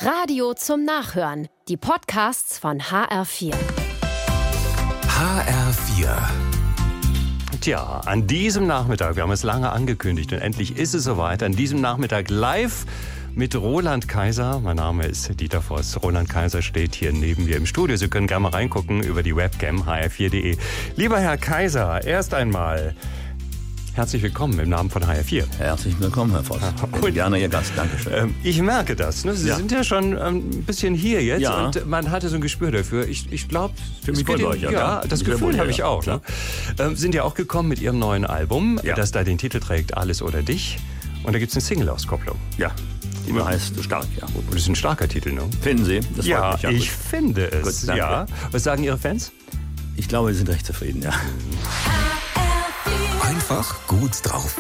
Radio zum Nachhören. Die Podcasts von HR4. HR4. Tja, an diesem Nachmittag, wir haben es lange angekündigt und endlich ist es soweit, an diesem Nachmittag live mit Roland Kaiser. Mein Name ist Dieter Voss. Roland Kaiser steht hier neben mir im Studio. Sie können gerne mal reingucken über die Webcam hr4.de. Lieber Herr Kaiser, erst einmal herzlich willkommen im Namen von HR4. Herzlich willkommen, Herr Voss. Und gerne Ihr Gast. Dankeschön. Ich merke das. Ne? Sie sind ja schon ein bisschen hier jetzt und man hatte so ein Gespür dafür. Ich glaube, das Gefühl habe ich auch. Ne? Sind ja auch gekommen mit Ihrem neuen Album, das da den Titel trägt Alles oder Dich. Und da gibt es eine Single-Auskopplung. Ja, die heißt Stark, ja. Und das ist ein starker Titel, ne? Finden Sie? Das freut mich, ich finde es. Gut, ja. Was sagen Ihre Fans? Ich glaube, sie sind recht zufrieden, ja. Einfach gut drauf.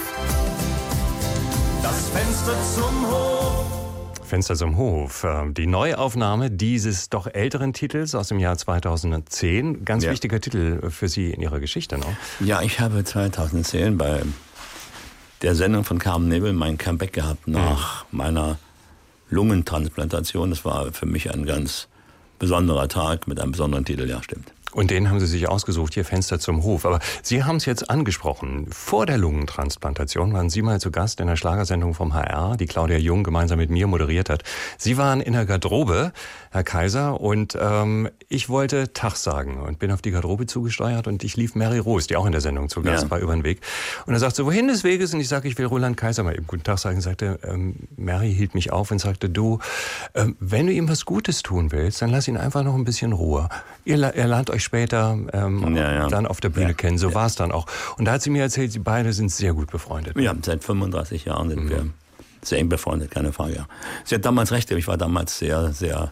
Das Fenster zum Hof. Fenster zum Hof. Die Neuaufnahme dieses doch älteren Titels aus dem Jahr 2010. Ganz wichtiger Titel für Sie in Ihrer Geschichte, ne? Ja, ich habe 2010 bei der Sendung von Carmen Nebel mein Comeback gehabt nach meiner Lungentransplantation. Das war für mich ein ganz besonderer Tag mit einem besonderen Titel, ja, stimmt. Und den haben Sie sich ausgesucht, hier Fenster zum Hof. Aber Sie haben es jetzt angesprochen. Vor der Lungentransplantation waren Sie mal zu Gast in der Schlagersendung vom HR, die Claudia Jung gemeinsam mit mir moderiert hat. Sie waren in der Garderobe, Herr Kaiser, und ich wollte Tag sagen und bin auf die Garderobe zugesteuert und ich lief Mary Rose, die auch in der Sendung zu Gast war, über den Weg. Und er sagt so, wohin des Weges? Und ich sage, ich will Roland Kaiser mal eben guten Tag sagen. Und sagte, Mary hielt mich auf und sagte, du, wenn du ihm was Gutes tun willst, dann lass ihn einfach noch ein bisschen Ruhe. Er lernt euch später dann auf der Bühne kennen. So war es dann auch. Und da hat sie mir erzählt, sie beide sind sehr gut befreundet. Ja, seit 35 Jahren sind wir sehr eng befreundet, keine Frage. Ja. Sie hat damals recht, ich war damals sehr, sehr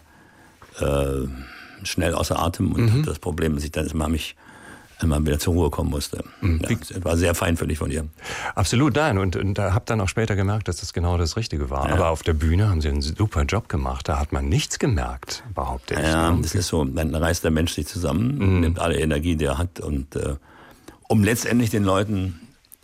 schnell außer Atem und hatte das Problem, dass ich dann einmal wieder zur Ruhe kommen musste. Es war sehr feinfühlig von ihr. Absolut, nein. Und habe dann auch später gemerkt, dass das genau das Richtige war. Ja. Aber auf der Bühne haben Sie einen super Job gemacht. Da hat man nichts gemerkt, behaupte ich. Ja, das ist so. Dann reißt der Mensch sich zusammen, nimmt alle Energie, die er hat. Und um letztendlich den Leuten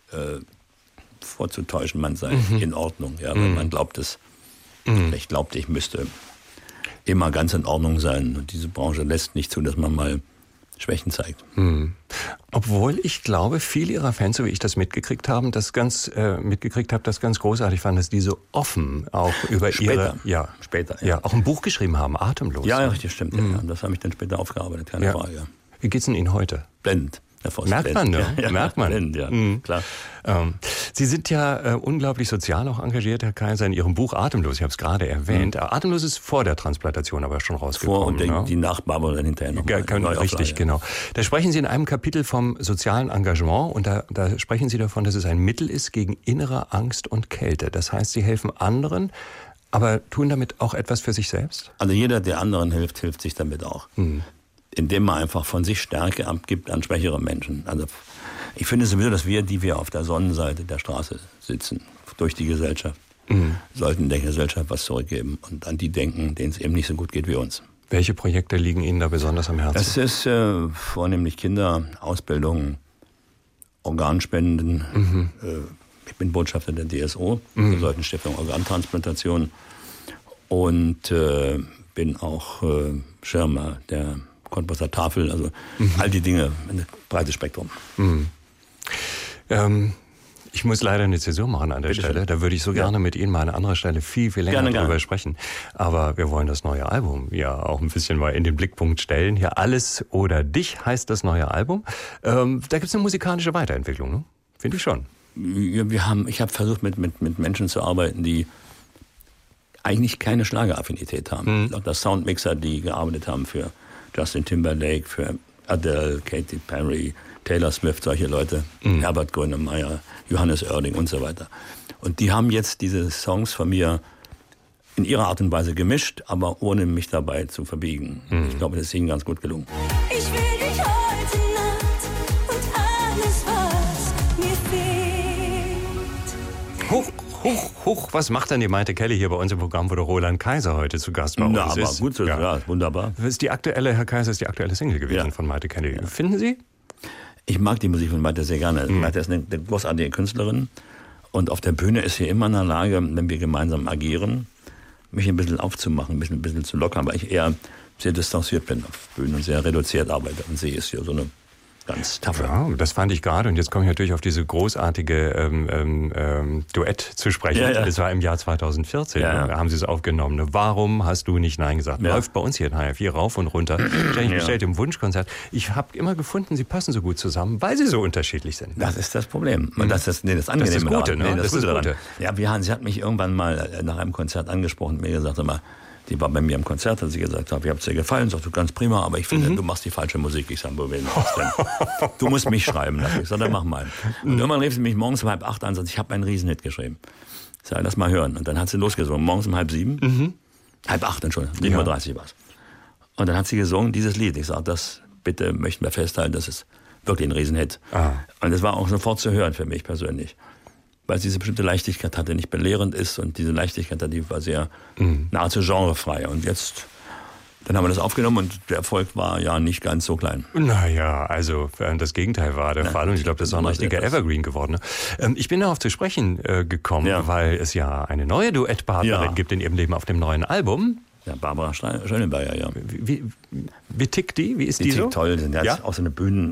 vorzutäuschen, man sei in Ordnung. Ja, weil man glaubt es. Ich glaubte, ich müsste immer ganz in Ordnung sein. Und diese Branche lässt nicht zu, dass man mal Schwächen zeigt. Obwohl ich glaube, viele Ihrer Fans, so wie ich das mitgekriegt habe, das ganz großartig fanden, dass die so offen auch über später. Auch ein Buch geschrieben haben, Atemlos. Ja, richtig, stimmt. Ja. Das habe ich dann später aufgearbeitet, keine Frage. Wie geht's denn Ihnen heute? Blendend. Merkt man, ne? Ja, merkt man. Blendend, klar. Sie sind ja unglaublich sozial auch engagiert, Herr Kaiser, in Ihrem Buch Atemlos. Ich habe es gerade erwähnt. Atemlos ist vor der Transplantation aber schon rausgekommen. Vor und die Nachbarbara dann hinterher noch. Richtig, genau. Da sprechen Sie in einem Kapitel vom sozialen Engagement und da sprechen Sie davon, dass es ein Mittel ist gegen innere Angst und Kälte. Das heißt, Sie helfen anderen, aber tun damit auch etwas für sich selbst? Also jeder, der anderen hilft sich damit auch. Indem man einfach von sich Stärke abgibt an schwächere Menschen. Also ich finde sowieso, dass wir, die wir auf der Sonnenseite der Straße sitzen, durch die Gesellschaft, sollten der Gesellschaft was zurückgeben und an die denken, denen es eben nicht so gut geht wie uns. Welche Projekte liegen Ihnen da besonders am Herzen? Das ist vornehmlich Kinder, Ausbildung, Organspenden. Ich bin Botschafter der DSO, der Deutschen Stiftung Organtransplantation, und bin auch Schirmer der Cottbusser Tafel, also all die Dinge, ein breites Spektrum. Ich muss leider eine Zäsur machen an der Stelle. Da würde ich so gerne mit Ihnen mal an einer anderen Stelle viel länger drüber sprechen. Aber wir wollen das neue Album ja auch ein bisschen mal in den Blickpunkt stellen. Hier Alles oder Dich heißt das neue Album. Da gibt es eine musikalische Weiterentwicklung, ne? Finde ich schon. Ja, ich habe versucht, mit Menschen zu arbeiten, die eigentlich keine Schlageraffinität haben. Lauter Soundmixer, die gearbeitet haben für Justin Timberlake, für Adele, Katy Perry, Taylor Swift, solche Leute, Herbert Grönemeyer, Johannes Oerding und so weiter. Und die haben jetzt diese Songs von mir in ihrer Art und Weise gemischt, aber ohne mich dabei zu verbiegen. Ich glaube, das ist ihnen ganz gut gelungen. Ich will dich heute Nacht und alles, was mir fehlt. Huch, was macht denn die Maite Kelly hier bei uns im Programm, wo der Roland Kaiser heute zu Gast bei uns ist? Aber gut, wunderbar. Das ist die aktuelle, Herr Kaiser, ist die aktuelle Single gewesen von Maite Kelly. Ja. Finden Sie? Ich mag die Musik von Maite sehr gerne. Maite ist eine großartige Künstlerin und auf der Bühne ist sie immer in der Lage, wenn wir gemeinsam agieren, mich ein bisschen aufzumachen, ein bisschen zu lockern, weil ich eher sehr distanziert bin auf Bühnen und sehr reduziert arbeite. Und sie ist hier so eine ganz taffe. Ja, das fand ich gerade. Und jetzt komme ich natürlich auf diese großartige Duett zu sprechen. Ja. Das war im Jahr 2014. Ja. Da haben sie es aufgenommen. Warum hast du nicht Nein gesagt? Ja. Läuft bei uns hier in HR4 rauf und runter. Ständig bestellt im Wunschkonzert. Ich habe immer gefunden, sie passen so gut zusammen, weil sie so unterschiedlich sind. Das ist das Problem. Und das ist das Angenehme. Das ist das Gute, daran. ne? Das ist daran. Gute. Ja, sie hat mich irgendwann mal nach einem Konzert angesprochen und mir gesagt, immer, die war bei mir im Konzert, hat sie gesagt, wie hat es dir gefallen? Sagt du, ganz prima, aber ich finde, du machst die falsche Musik. Ich sage, wen machst du denn? Du musst mich schreiben lassen. Ich sage, dann mach mal. Und irgendwann rief sie mich morgens um 6:30 an und sagt, ich habe einen Riesenhit geschrieben. Ich sage, lass mal hören. Und dann hat sie losgesungen, morgens um 6:30. 7:30, Entschuldigung, 7:30 war es. Und dann hat sie gesungen, dieses Lied. Ich sage, das bitte möchten wir festhalten, das ist wirklich ein Riesenhit. Und das war auch sofort zu hören für mich persönlich. Weil sie diese bestimmte Leichtigkeit hatte, nicht belehrend ist und diese Leichtigkeit, die war sehr nahezu genrefrei. Und jetzt, dann haben wir das aufgenommen und der Erfolg war ja nicht ganz so klein. Naja, also das Gegenteil war der Fall und ich glaube, das ist auch ein richtiger Evergreen geworden. Ich bin darauf zu sprechen gekommen, weil es ja eine neue Duettpartnerin gibt in ihrem Leben auf dem neuen Album. Ja, Barbara Schöneberger, ja. Wie tickt die? Wie ist die so? Tickt toll, die hat auch so eine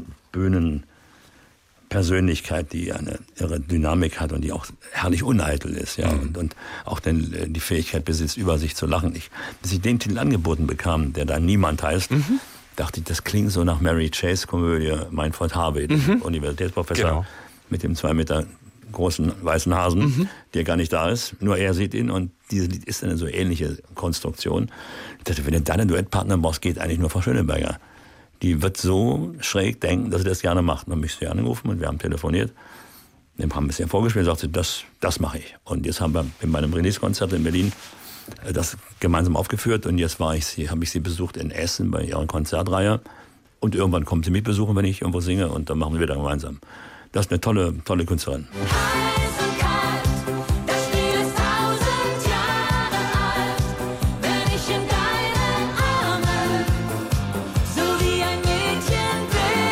Bühnenpersönlichkeit, die eine irre Dynamik hat und die auch herrlich uneitel ist, ja, und auch die Fähigkeit besitzt, über sich zu lachen. Bis ich den Titel angeboten bekam, der da Niemand heißt, dachte ich, das klingt so nach Mary Chase Komödie Manfred Harvey, dem Universitätsprofessor mit dem 2 Meter großen weißen Hasen, der gar nicht da ist, nur er sieht ihn und dieses Lied ist eine so ähnliche Konstruktion. Ich dachte, wenn du deinen Duettpartner brauchst, geht eigentlich nur Frau Schöneberger. Die wird so schräg denken, dass sie das gerne macht. Dann habe ich sie angerufen und wir haben telefoniert. Dem haben wir es ja vorgespielt und sagte, das mache ich. Und jetzt haben wir in meinem Release-Konzert in Berlin das gemeinsam aufgeführt. Und jetzt habe ich sie besucht in Essen bei ihrer Konzertreihe. Und irgendwann kommt sie mich besuchen, wenn ich irgendwo singe. Und dann machen wir wieder gemeinsam. Das ist eine tolle Künstlerin. Heiß und kalt, das Spiel ist 1000 Jahre alt. Wenn ich in deinen Armen, so wie ein Mädchen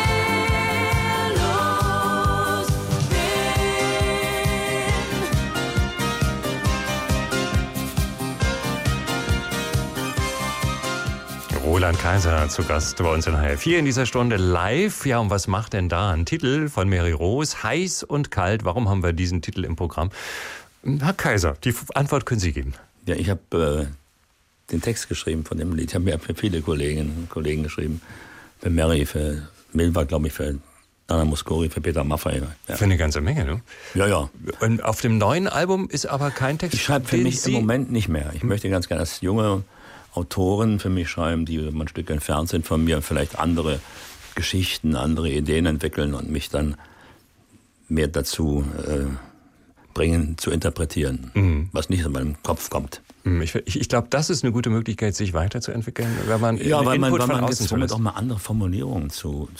wehrlos bin. Roland Kaiser zu Gast bei uns in HR4 in dieser Stunde live. Ja, und was macht denn da? Ein Titel von Mary Rose, Heiß und Kalt. Warum haben wir diesen Titel im Programm? Herr Kaiser, die Antwort können Sie geben. Ja, ich habe den Text geschrieben von dem Lied. Ich habe mir für viele Kolleginnen und Kollegen geschrieben. Für Mary, für Milva, glaube ich, für Nana Mouskouri, für Peter Maffay. Ja. Für eine ganze Menge, ne? Ja. Und auf dem neuen Album ist aber kein Text. Ich schreibe für mich im Moment nicht mehr. Ich möchte ganz gerne, dass junge Autoren für mich schreiben, die ein Stück entfernt sind von mir, vielleicht andere Geschichten, andere Ideen entwickeln und mich dann mehr dazu bringen, zu interpretieren, was nicht in meinem Kopf kommt. Ich glaube, das ist eine gute Möglichkeit, sich weiterzuentwickeln, wenn man weil Input man von außen gezwungen auch mal andere Formulierungen zu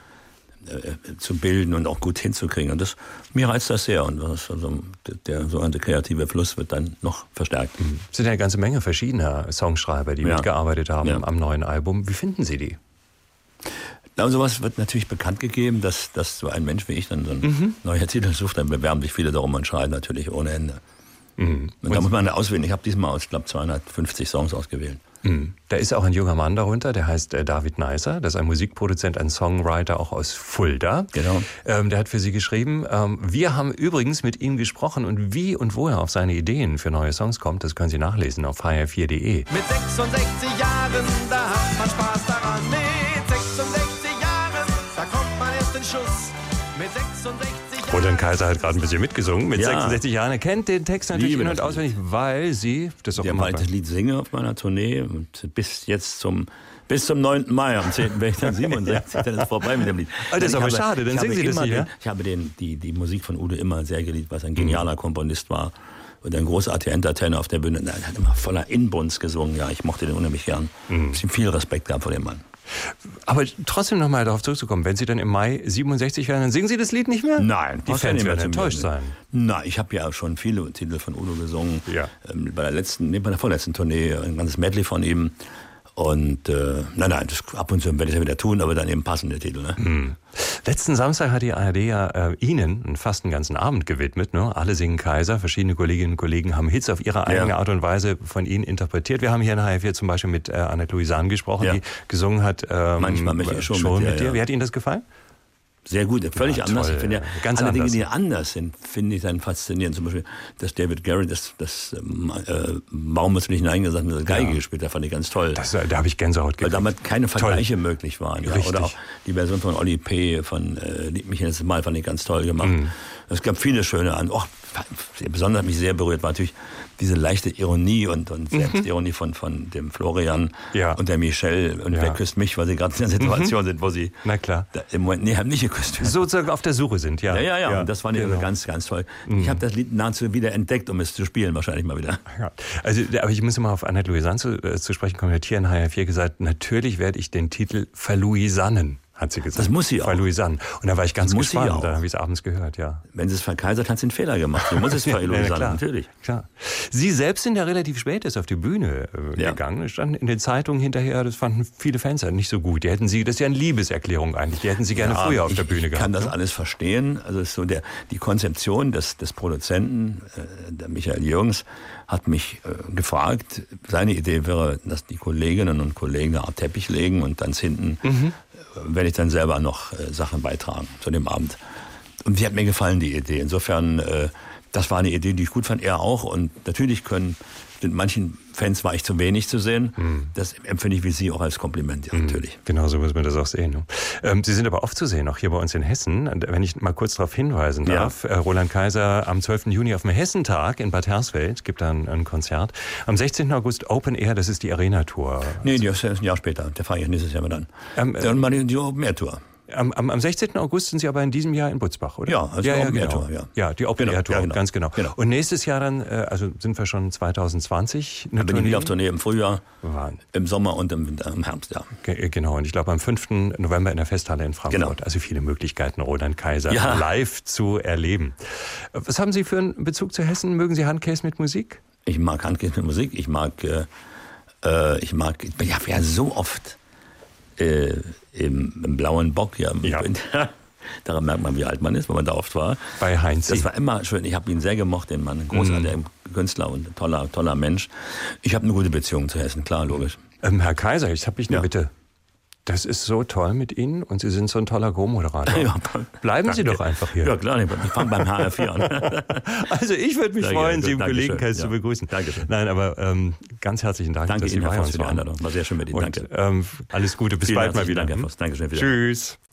bilden und auch gut hinzukriegen. Und mir reizt das sehr. Und der sogenannte kreative Fluss wird dann noch verstärkt. Es sind ja eine ganze Menge verschiedener Songschreiber, die mitgearbeitet haben am neuen Album. Wie finden Sie die? Na, sowas wird natürlich bekannt gegeben, dass so ein Mensch wie ich dann so ein neuer Titel sucht. Dann bewerben sich viele darum und schreien natürlich ohne Ende. Und da muss man auswählen. Ich habe diesmal aus, 250 Songs ausgewählt. Da ist auch ein junger Mann darunter, der heißt David Neisser. Das ist ein Musikproduzent, ein Songwriter, auch aus Fulda. Genau. Der hat für Sie geschrieben. Wir haben übrigens mit ihm gesprochen und wie und wo er auf seine Ideen für neue Songs kommt, das können Sie nachlesen auf hr4.de. Mit 66 Jahren, da hat man Spaß daran. Mit 66 Jahren, da kommt man erst in Schuss. Mit 66 Roland Kaiser hat gerade ein bisschen mitgesungen. Mit 66 Jahren. Er kennt den Text natürlich Liebe in- und das auswendig, weil Sie das auch Ja, gemacht weil ich haben. das Lied singe auf meiner Tournee und bis zum 9. Mai, am 10. werde ich dann 67, dann ist es vorbei mit dem Lied. Oh, das ist aber schade, dann singen Sie das nicht, ja? Ich habe die Musik von Udo immer sehr geliebt, weil er ein genialer Komponist war und ein großartiger Entertainer auf der Bühne. Er hat immer voller Inbrunst gesungen, ja, ich mochte den unheimlich gern. Ich habe viel Respekt gehabt vor dem Mann. Aber trotzdem nochmal darauf zurückzukommen, wenn Sie dann im Mai 67 werden, dann singen Sie das Lied nicht mehr? Nein, Die Fans werden enttäuscht sein. Nein, ich habe ja schon viele Titel von Udo gesungen. Ja. Bei der vorletzten Tournee ein ganzes Medley von ihm. Und ab und zu werde ich es ja wieder tun, aber dann eben passende Titel. Ne? Letzten Samstag hat die ARD ja Ihnen fast einen ganzen Abend gewidmet. Ne? Alle singen Kaiser. Verschiedene Kolleginnen und Kollegen haben Hits auf ihre eigene Art und Weise von Ihnen interpretiert. Wir haben hier in HR4 zum Beispiel mit Annette Louisanne gesprochen, die gesungen hat. Manchmal möchte ich schon mit dir. Wie hat Ihnen das gefallen? Sehr gut, völlig anders. Toll. Ich finde Ganz alle anders. Dinge, die anders sind, finde ich dann faszinierend. Zum Beispiel, dass David Garrett das Baum muss nicht Nein gesagt, mit der Geige gespielt, das fand ich ganz toll. Da habe ich Gänsehaut gekriegt. Weil damals keine Vergleiche möglich waren. Ja. Richtig. Oder auch die Version von Oli P. von Lieb mich letztes Mal, fand ich ganz toll gemacht. Es gab viele schöne an. Besonders hat mich sehr berührt war natürlich diese leichte Ironie und Selbstironie von dem Florian und der Michelle. Und wer küsst mich, weil sie gerade in der Situation sind, wo sie im Moment haben nicht geküsst werden. Sozusagen auf der Suche sind, ja. Ja. Und das fand ich ganz, ganz toll. Ich habe das Lied nahezu wieder entdeckt, um es zu spielen, wahrscheinlich mal wieder. Ja. Also, aber ich muss mal auf Annette Louisanne zu sprechen kommen. Hier in HR4 gesagt, natürlich werde ich den Titel verlouisannen, hat sie gesagt. Das muss sie auch. Verlouisannen. Und da war ich ganz gespannt. Da habe ich es abends gehört, Wenn sie es verkaisert, hat sie einen Fehler gemacht. Sie muss es verlouisannen, natürlich. Klar. Sie selbst sind ja relativ spät erst auf die Bühne gegangen. Es stand in den Zeitungen hinterher, das fanden viele Fans nicht so gut. Das ist ja eine Liebeserklärung eigentlich. Die hätten sie gerne früher auf der Bühne gehabt. Ich kann das alles verstehen. Also es ist so die Konzeption des Produzenten, der Michael Jürgens, hat mich gefragt. Seine Idee wäre, dass die Kolleginnen und Kollegen eine Art Teppich legen und dann hinten werde ich dann selber noch Sachen beitragen zu dem Abend. Und die hat mir gefallen, die Idee. Insofern, das war eine Idee, die ich gut fand, er auch. Und natürlich sind manchen Fans war ich zu wenig zu sehen. Das empfinde ich wie Sie auch als Kompliment, ja, natürlich. Genau, so muss man das auch sehen. Sie sind aber oft zu sehen, auch hier bei uns in Hessen. Wenn ich mal kurz darauf hinweisen darf, Roland Kaiser am 12. Juni auf dem Hessentag in Bad Hersfeld, gibt da ein Konzert. Am 16. August Open Air, das ist die Arena-Tour. Nee, die ist ein Jahr später, der fahre ich nächstes Jahr mal dann. Dann mal die Open Air Tour. Am 16. August sind Sie aber in diesem Jahr in Butzbach, oder? Ja, also die Open Air genau. Tour, Ja, die Open Air Tour, genau. ganz genau. Und nächstes Jahr dann, also sind wir schon 2020. Dann bin ich wieder auf Tournee im Frühjahr, Wahnsinn. im Sommer und im Winter, im Herbst, ja. Genau, und ich glaube am 5. November in der Festhalle in Frankfurt. Genau. Also viele Möglichkeiten, Roland Kaiser live zu erleben. Was haben Sie für einen Bezug zu Hessen? Mögen Sie Handkäse mit Musik? Ich mag Handkäse mit Musik, ich bin ja so oft im Blauen Bock, daran merkt man, wie alt man ist, wenn man da oft war. Bei Heinz. Das war immer schön. Ich habe ihn sehr gemocht, den Mann. Ein großartiger Künstler und ein toller Mensch. Ich habe eine gute Beziehung zu Hessen, klar, logisch. Herr Kaiser, ich habe eine Bitte. Das ist so toll mit Ihnen und Sie sind so ein toller Co-Moderator. Ja, bleiben Sie doch einfach hier. Ja, klar, ich fange beim HR4 an. Also ich würde mich freuen, Sie im Dankeschön. Kollegenkreis zu begrüßen. Dankeschön. Nein, aber ganz herzlichen Dank, Danke dass Sie Ihnen, bei Herr Voss, uns für die waren. Einladung. War sehr schön mit Ihnen. Danke. Und alles Gute, bis bald mal wieder. Danke, Herr Voss. Dankeschön. Tschüss.